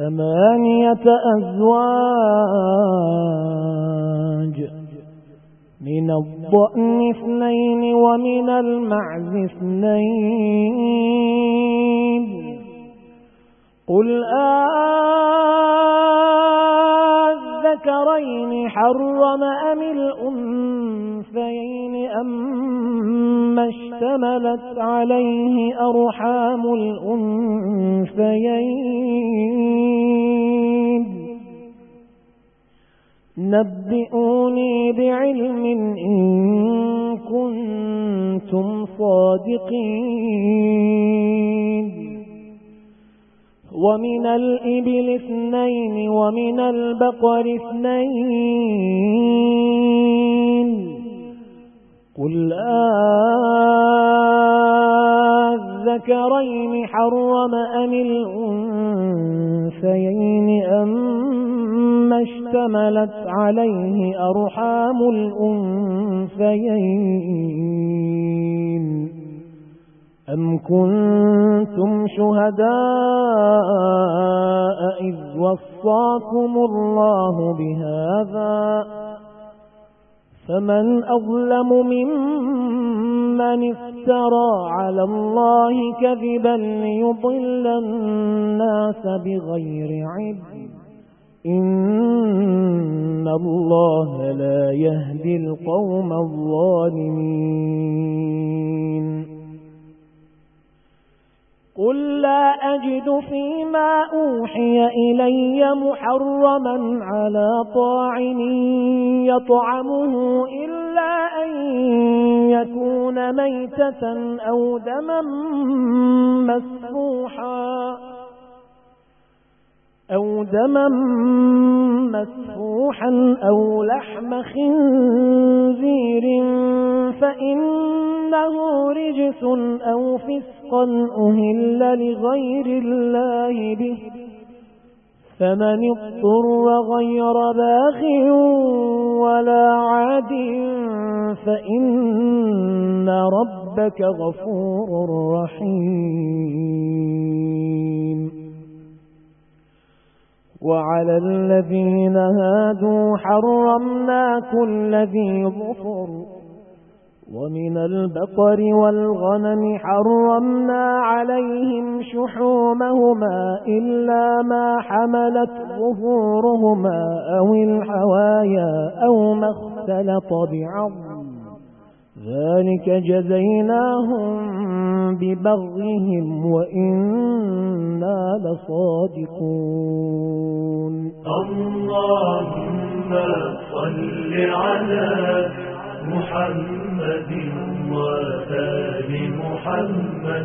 ثمانية أزواج من الضأن اثنين ومن المعز اثنين قل أذكرين حرم أم الأنثيين أم اشتملت عليه أرحام الأنثيين نبئوني بعلم إن كنتم صادقين ومن الإبل اثنين ومن البقر اثنين قل أذكرين حرم أم الأنثيين أم اشتملت عليه أرحام الأنثيين أم كنتم شهداء إذ وصاكم الله بهذا فمن أظلم ممن افترى على الله كذبا ليضل الناس بغير علم إن الله لا يهدي القوم الظالمين قل لا أجد فيما أوحي إلي محرما على طاعم يطعمه إلا أن يكون ميتة أو دما مسفوحا أو دما مسفوحا أو لحم خنزير فإنه رجس أو فسقا أهل لغير الله به فمن اضطر غير باغ ولا عاد فإن ربك غفور رحيم وعلى الذين هادوا حرمنا كل ذي ظفر ومن البقر والغنم حرمنا عليهم شحومهما إلا ما حملت ظهورهما أو الحوايا أو ما اختلط بعظم ذلك جزيناهم ببغيهم وإنا لصادقون اللهم صل على محمد وآل محمد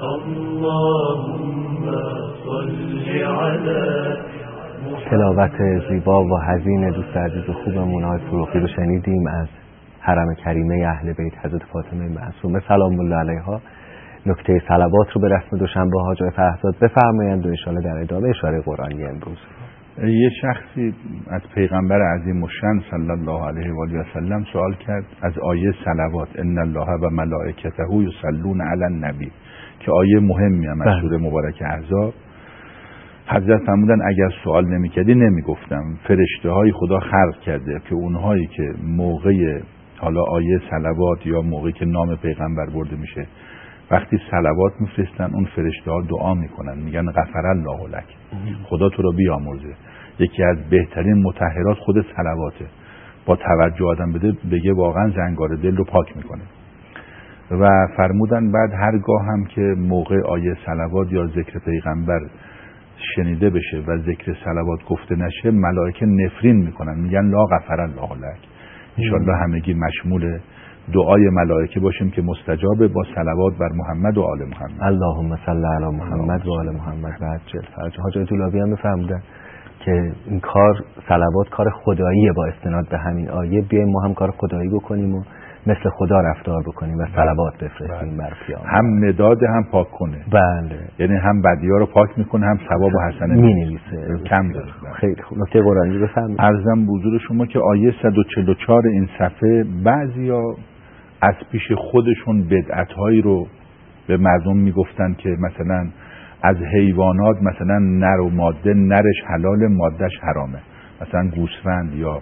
اللهم صل على تلاوت زیبا و حزین دوست عزیز و خوبمون آقای فروغی رو شنیدیم از حرم کریمه اهل بیت حضرت فاطمه معصومه سلام الله علیها. نکته صلوات رو به رسم دوشنبه ها جای فرهزاد بفرمایند و ان شاءالله در ادامه اشاره قرآنی امروز. یه شخصی از پیغمبر عظیم الشأن صلی الله علیه و آله و سلم سوال کرد از آیه صلوات ان الله و ملائکته یصلون علی النبی که آیه مهمی هم از سوره مبارکه احزاب. حضرت فرمودن اگر سوال نمی‌کردی نمیگفتم. فرشته های خدا خلق کرده که اونهایی که موقع حالا آیه صلوات یا موقعی که نام پیغمبر برده میشه وقتی صلوات میفرستن اون فرشته ها دعا میکنن میگن غفر الله لک خدا تو رو بیامرزه. یکی از بهترین مطهرات خود صلواته. با توجه آدم بده بگه واقعا زنگار دل رو پاک میکنه. و فرمودن بعد هرگاه هم که موقع آیه صلوات یا ذکر پیغمبر شنیده بشه و ذکر صلوات گفته نشه ملائکه نفرین میکنن میگن لا غفر الله لک. انشالله همگی مشمول دعای ملائکه باشیم که مستجابه با صلوات بر محمد و آل محمد. اللهم صل علی محمد و آل محمد و عجل فرج. حاج طولابی هم میفهمدن که این کار صلوات کار خداییه با استناد به همین آیه بیایم ما هم کار خدایی بکنیم و مثل خدا رفتار بکنیم و صلوات بفرستیم بر پیامبر. هم نداد هم پاک کنه. بله. یعنی هم بدی‌ها رو پاک میکنه هم ثواب و حسنه می‌نویسه. کم داره. خیلی خوب. نکته قرآنی بفرمایید. عرضم به حضور شما که آیه صد و چهل و چهار این صفحه بعضیا از پیش خودشون بدعت‌هایی رو به مردم میگفتن که مثلا از حیوانات مثلا نر و ماده نرش حلال مادهش حرامه. مثلا گوسفند یا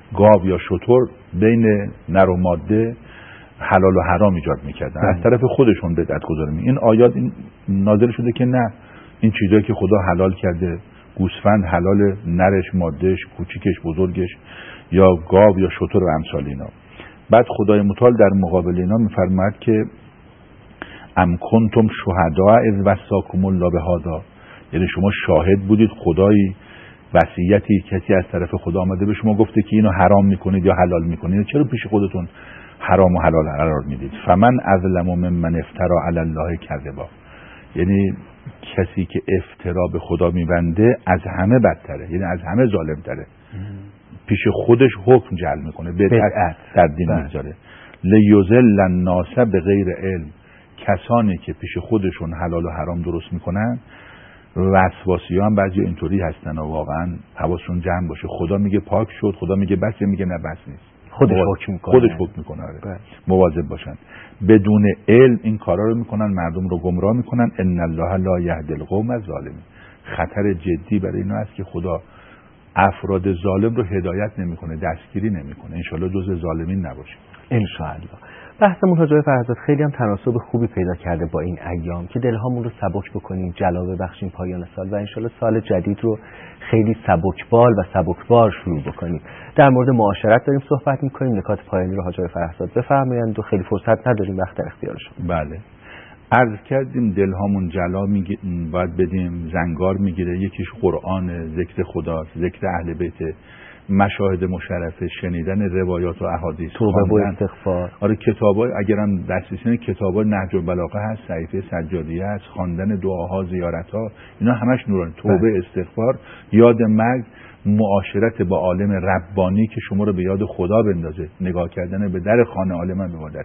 گاو یا شتر بین نر و ماده حلال و حرام ایجاد میکردن، از طرف خودشون بدعت گذاری می. این آیات این نازل شده که نه، این چیزایی که خدا حلال کرده، گوسفند حلال، نرش، مادهش، کوچیکش، بزرگش، یا گاو یا شتر و امثال اینا. بعد خدای متعال در مقابل اینا میفرماید که ام کنتم شهداء اذ وصاکم الله بهذا، یعنی شما شاهد بودید خدایی وصیتی کسی از طرف خدا آمده به شما گفته که اینو حرام میکنید یا حلال میکنید، چرا پیش خودتون حرام و حلال قرار میدید؟ فمن اظلم ممن افترى علی الله کذبا، یعنی کسی که افترا به خدا میبنده از همه بدتره، یعنی از همه ظالمتره. پیش خودش حکم جعل میکنه، بدعت در دین میذاره. لیضل الناس بغیر علم، کسانی که پیش خودشون حلال و حرام درست میکنن وسواسی ها هم بعضی اینطوری هستن و واقعا حواسشون جمع باشه. خدا میگه پاک شد، خدا میگه بس، میگه نه بس نیست، خودش حکم میکنه، خودش حکم میکنه. آره. مواظب باشن، بدون علم این کارا رو میکنن، مردم رو گمراه میکنن. ان الله لا یهدی القوم الظالمین، خطر جدی برای اینا است که خدا افراد ظالم رو هدایت نمیکنه، دستگیری نمیکنه. ان شاءالله جزء ظالمین نباشه ان شاءالله. بحثمون حاج آقای فرزاد خیلی هم تناسب خوبی پیدا کرده با این ایام که دلهامون رو سبک بکنیم، جلا ببخشیم پایان سال و انشالله سال جدید رو خیلی سبکبال و سبکبار شروع بکنیم. در مورد معاشرت داریم صحبت میکنیم، نکات پایانی رو حاج آقای فرزاد بفرمایند و خیلی فرصت نداریم، وقت در اختیارشون. بله، عرض کردیم دلهامون جلا میگی... باید بدیم، زنگار میگیره. یکیش قرآن، ذکر خداست، ذکر اهل بیت، مشاهد مشرفه، شنیدن روایات و احادیث، توبه و استغفار. آره کتابای اگرم دسترسی کتابای نهج البلاغه هست، صحیفه سجادیه هست، خواندن دعاها، زیارتها، اینا همش نورانی. توبه، استغفار، یاد مرگ، معاشرت با عالم ربانی که شما رو به یاد خدا بندازه، نگاه کردن به در خانه عالم عبادته.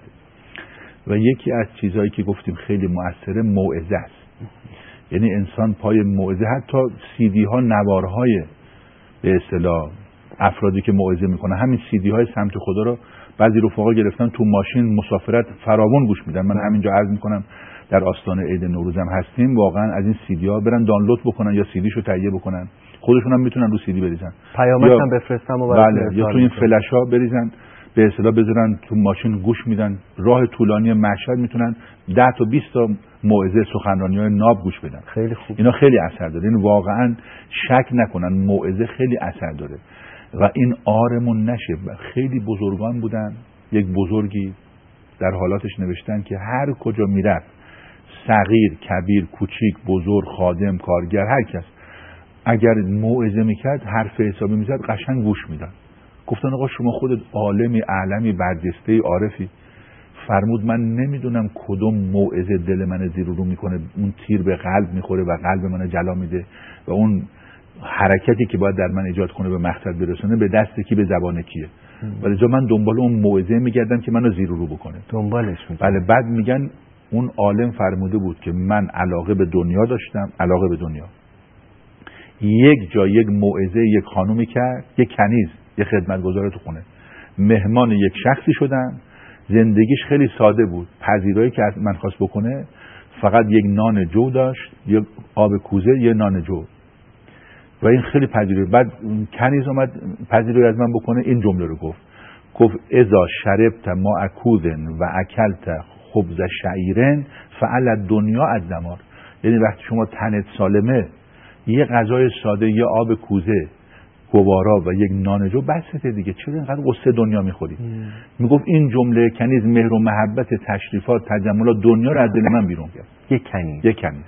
و یکی از چیزهایی که گفتیم خیلی مؤثره موعظه است. یعنی انسان پای موعظه، حتی سی دی ها، نوارهای به اصطلاح افرادی که موعظه میکنه، همین سی دی های سمت خدا رو بعضی رفقا گرفتن تو ماشین مسافرت فراوان گوش میدن. من همینجا عرض میکنم در آستانه عید نوروزم هستیم، واقعا از این سی دی ها برن دانلود بکنن یا سی دیشو تهیه بکنن، خودشون هم میتونن رو سی دی بریزن، پیامک هم بفرستم و بله، یا تو این فلش ها بریزن به اصطلاح بذارن تو ماشین گوش میدن. راه طولانی مشهد میتونن ده تا بیست تا موعظه، سخنرانی‌های ناب گوش بدن. خیلی خوب. اینا خیلی اثر داره. این واقعا شک نکنن، موعظه خیلی اثر داره و این آرمون نشه. خیلی بزرگان بودن، یک بزرگی در حالاتش نوشتن که هر کجا میرفت، صغیر، کبیر، کوچیک، بزرگ، خادم، کارگر، هر کس اگر موعظه میکرد، حرف حسابی میزد، قشنگ گوش میدن. گفتن آقا شما خودت عالمی، علمی، برجسته، عارفی. فرمود من نمیدونم کدوم موعظه دل من زیر و رو میکنه، اون تیر به قلب میخوره و قلب من جلا میده و اون حرکتی که باید در من ایجاد کنه به مقصد برسونه به دست کی، به زبان کیه. ولی جا من دنبال اون موعظه میگردم که منو زیر و رو بکنه، دنبالش میگم. بله. بعد میگن اون عالم فرموده بود که من علاقه به دنیا داشتم، علاقه به دنیا. یک جا یک موعظه یک خانومی کرد، یک کنیز، یک خدمتگزار تو خونه، مهمان یک شخصی شدن، زندگیش خیلی ساده بود. پذیرایی که از من خواست بکنه فقط یک نان جو داشت، یک آب کوزه، یک نان جو و این خیلی پذیرایی. بعد کنیز اومد پذیرایی از من بکنه، این جمله رو گفت گفت اذا شربت ما اکوذن و اکلت خبز شعیرن فعل دنیا از دمار. یعنی وقتی شما تنت سالمه، یه غذای ساده، یه آب کوزه، گوارا و یک نانجو بسته دیگه، چرا اینقدر قصه دنیا میخوری؟ میگفت این جمله کنیز مهر و محبت، تشریفات، تجملات، دنیا رو از دل من بیرون کرد. یک کنیز یک کنیز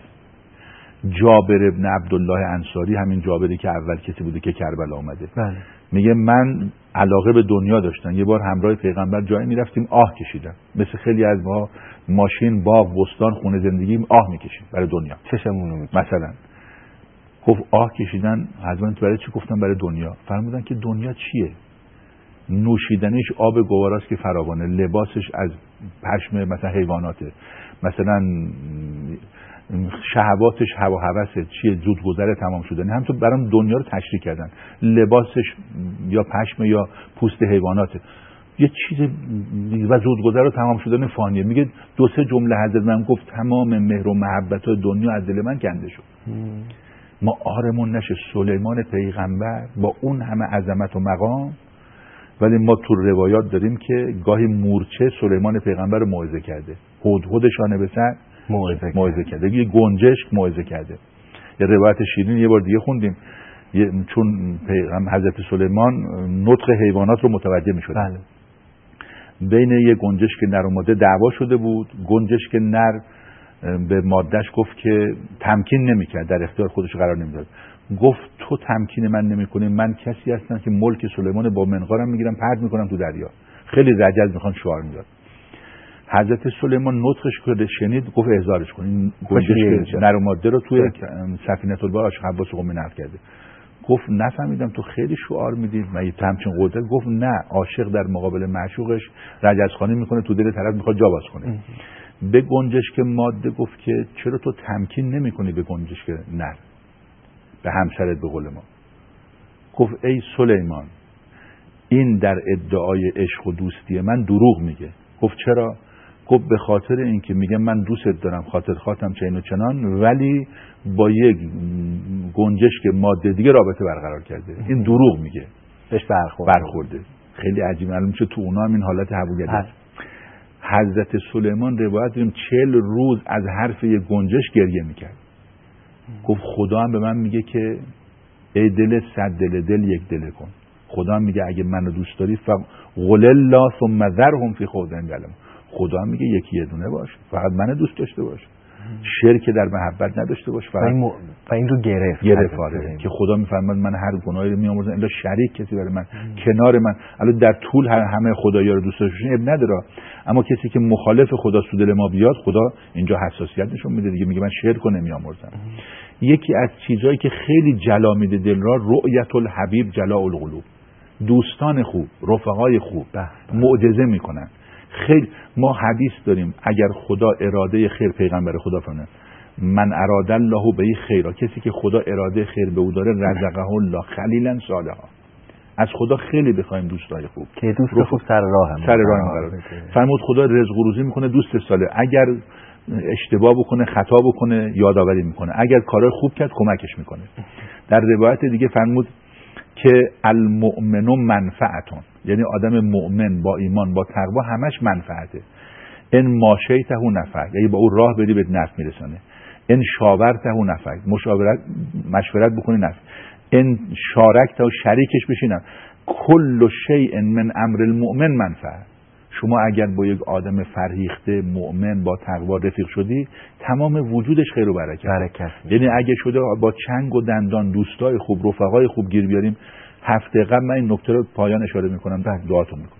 جابر ابن عبدالله انصاری، همین جابری که اول کسی بوده که کربلا اومده، بله. میگه من علاقه به دنیا داشتم. یه بار همراه پیغمبر جایی میرفتیم، آه کشیدم. مثل خیلی از ما ماشین، باغ، بستان، خونه زندگی آه میکشیم برای دنیا، چشمون رو میکشیم. مثلا گفت آه کشیدن. حضرت برای چی؟ گفتم برای دنیا. فرمودن که دنیا چیه؟ نوشیدنیش آب گواراست که فراوانه، لباسش از پشم مثلا حیواناته، مثلا شهواتش هوا هوسه، چیه؟ زود گذره، تمام شدنی. هم تو برام دنیا رو تشریح کردن، لباسش یا پشم یا پوست حیواناته، یه چیز و زود گذره و تمام شدن فانیه. میگه دو سه جمله حضرت من گفت تمام مهر و محبت و دنیا از دل من کنده شد. ما آرمون نشه. سلیمان پیغمبر با اون همه عظمت و مقام ولی ما تو روایات داریم که گاهی مورچه سلیمان پیغمبر رو موعظه کرده، هدهد شانه به سر موعظه موعظه کرده، یه گنجشک موعظه کرده. یه روایت شیرین یه بار دیگه خوندیم، چون پیغمبر حضرت سلیمان نطق حیوانات رو متوجه می‌شد. بله. بین یه گنجشک نر و ماده دعوا شده بود. گنجشک نر به مادهش گفت که تمکین نمی‌کرد، در اختیار خودش قرار نمی‌داد. گفت تو تمکین من نمی‌کنی، من کسی هستم که ملک سلیمان با منقارم میگیرم پرت میکنم تو دریا. خیلی رجز میخوان شعار میداد. حضرت سلیمان نطقش کرده شنید، گفت احضارش کن. این گنجشک نر و ماده رو توی سفینه البحر عاشق عباس قم نقل کرده. گفت نفهمیدم تو خیلی شعار میدی، مگه همچین قدرت؟ گفت نه، عاشق در مقابل معشوقش رجزخوانی میکنه، تو دل طرف میخواد جا باز کنه. به گنجشک ماده گفت که چرا تو تمکین نمیکنی به گنجشک نر، به همسرت به قول ما. گفت ای سلیمان، این در ادعای عشق و دوستی من دروغ میگه. گفت چرا؟ گفت به خاطر اینکه میگه من دوست دارم، خاطر خاطرم چین و چنان، ولی با یک گنجشک ماده دیگه رابطه برقرار کرده. این دروغ میگه، بهش برخورده. برخورده. خیلی عجیبه، معلوم میشه تو اونا هم این حالت هووگری. حضرت سلیمان روایت داریم چهل روز از حرف یک گنجشک گریه میکرد. گفت خدا هم به من میگه که ای دل صد دل دل یک دل کن. خدا هم میگه اگه منو دوست داری فقل الله ثم ذرهم فی خوضهم یعلمون. خدا هم میگه یکی یه دونه باش، فقط منو دوست داشته باش، شرک در محبت نداشته باش. فقط و این رو گرفت گرفت آره. که خدا میفرماد من هر گناهی رو میآمرزم الا شریک کسی برای من ام. کنار من. الان در طول همه خدایی‌ها رو دوست داشتین اب نداره، اما کسی که مخالف خدا سود دل ما بیاد، خدا اینجا حساسیت نشون میده دیگه، میگه من شرک رو نمیآمرزم. یکی از چیزهایی که خیلی جلا میده دل را، رؤیت الحبیب جلاء القلوب. دوستان خوب، رفقای خوب معجزه میکنن. خیلی ما حدیث داریم اگر خدا اراده خیر، پیغمبر خدا فرمود من اراده الله به خیرا، کسی که خدا اراده خیر به او داره رزقه الله خلیلا صالحا. از خدا خیلی بخوایم دوستای خوب که دوست خوب سر راه هم سر راه قرار فرمود. خدا رزق و روزی میکنه دوست صالح، اگر اشتباه بکنه، خطا بکنه، یادآوری میکنه، اگر کارای خوب کرد کمکش میکنه. در روایت دیگه فرمود که المؤمن منفعتون، یعنی آدم مؤمن با ایمان با تقوا همش منفعته. ان ماشیته نفع، یعنی با او راه بری به نفع میرسانه. ان شاورته نفع، مشاورت مشورت بکنی نفع. ان شارکته و شریکش بشینم. کل شیء من امر المؤمن منفعه. شما اگر با یک آدم فرهیخته مؤمن با تقوا رفیق شدی، تمام وجودش خیر و برکت. برکت. یعنی اگه شده با چنگ و دندان دوستای خوب، رفقای خوب گیر بیاریم. هفته قبل من این نکته رو پایان اشاره میکنم، بعد دعاتون میکنم.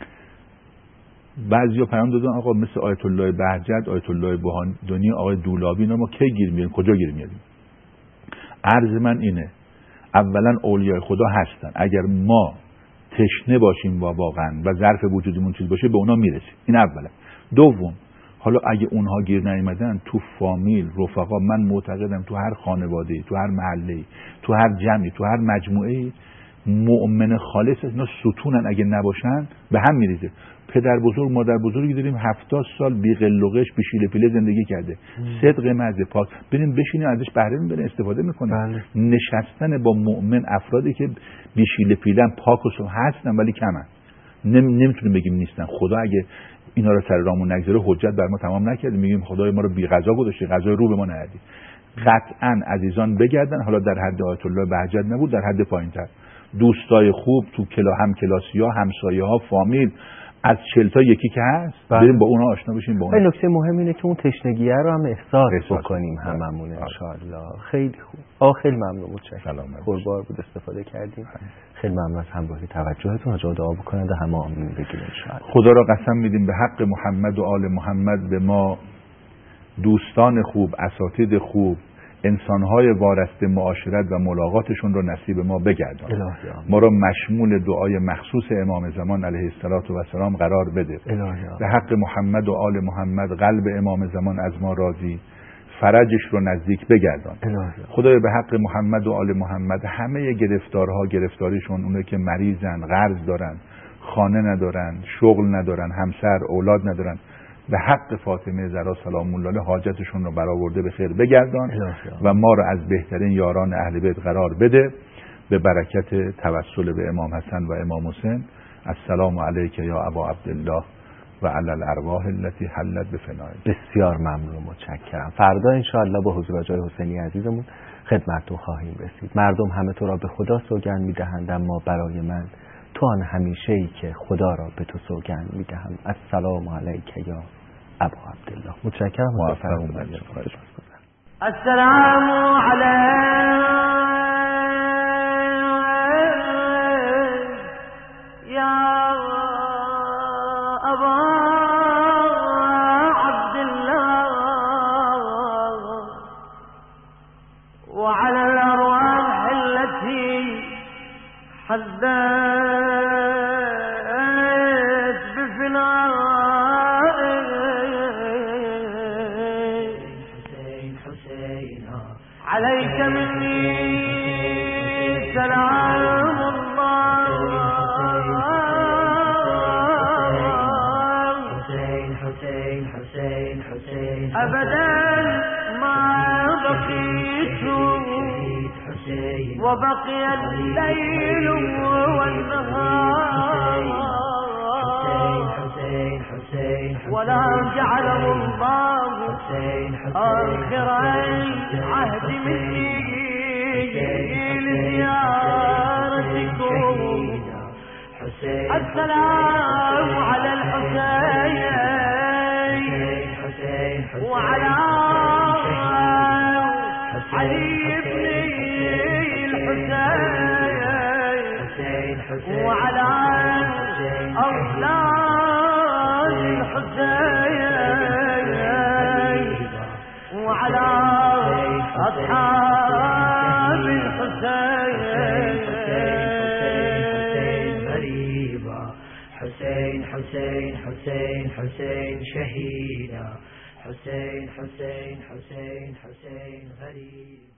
بعضیا پیام دادن آقا مثل آیت الله بهجت، آیت الله بهادانی، آقای دولابی، ما کی گیر میاریم، کجا گیر میاریم؟ عرض من اینه، اولا اولیای خدا هستن، اگر ما تشنه باشیم و واقعا و ظرف وجودمون چیز باشه به اونا میرسیم. این اولا. دوم، حالا اگه اونها گیر نیامدن، تو فامیل، رفقا، من معتقدم تو هر خانواده‌ای، تو هر محله‌ای، تو هر جمعی، تو هر مجموعه‌ای مؤمن خالص اینا ستونن، اگه نباشن به هم میریزه. پدر بزرگ، مادر بزرگی داریم هفتاد سال بی قل و قش، بی شیله پیله زندگی کرده، صدق مزه پاک، بریم بشینیم ازش بهره میبریم، استفاده میکنیم. بله. نشستن با مؤمن، افرادی که بی شیله پیله پاک و هستن ولی کمن، نم... نمیتونیم بگیم نیستن. خدا اگه اینا رو سر رامون نگذاره حجت بر ما تمام نکرده، میگیم خدای ما رو بی غذا گذاشتی، غذای رو به ما ندادی. قطعا عزیزان بگردن، حالا در حد آیت الله بهجت نبود، در حد پایینتر، دوستای خوب تو کلا هم کلاسی‌ها، همسایه‌ها، فامیل، از چهل تا یکی که هست بریم با اونها آشنا بشیم. با اونها نکته مهم اینه که اون تشنگیه رو هم احساس, احساس بکنیم هممون ان شاءالله. خیلی خوب. آ خیلی ممنون، متشکرم. قربان بود استفاده کردیم. خیلی ممنون از همراهی توجهتون. حاجا دعا بکنید و همه آمین بگید ان شاءالله. خدا را قسم میدیم به حق محمد و آل محمد به ما دوستان خوب، اساتید خوب، انسان‌های وارسته معاشرت و ملاقاتشون رو نصیب ما بگردان. ما را مشمول دعای مخصوص امام زمان علیه السلام قرار بده. به حق محمد و آل محمد قلب امام زمان از ما راضی، فرجش رو نزدیک بگردان. خدای به حق محمد و آل محمد همه گرفتارها گرفتاریشون، اونه که مریضن، قرض دارن، خانه ندارن، شغل ندارن، همسر اولاد ندارن، به حق فاطمه زهرا سلام الله علیها حاجتشون رو برآورده به خیر بگردان و ما رو از بهترین یاران اهل بیت قرار بده. به برکت توسل به امام حسن و امام حسین السلام علیک یا ابا عبدالله و علی الارواح التي حلت بفنائک. بسیار ممنون، متشکرم. فردا انشاءالله با حضور آقای حسینی عزیزمون خدمتتون خواهیم رسید. مردم همه تو را به خدا سوگند میدهند، اما برای من تو آن همیشه ای که خدا را به تو سوگند میدهم. السلام علیک یا ابا عبدالله. متشکرم. السلام علیک یا ابا عبدالله وعلى الأرواح التي حدثت بفنائك. عليك مني سلام الله. حسين حسين حسين حسين أبدا ما بقيت وبقي الليل والنهار ولا جعله الله آخر عهد مني لزيارتكم. السلام على الحسين وعلى علي بن الحسين وعلى أولاد الحسين وعلى أصحاب الحسين. حسين حسين حسين حسين شهيدا. حسين حسين حسين حسين غريب.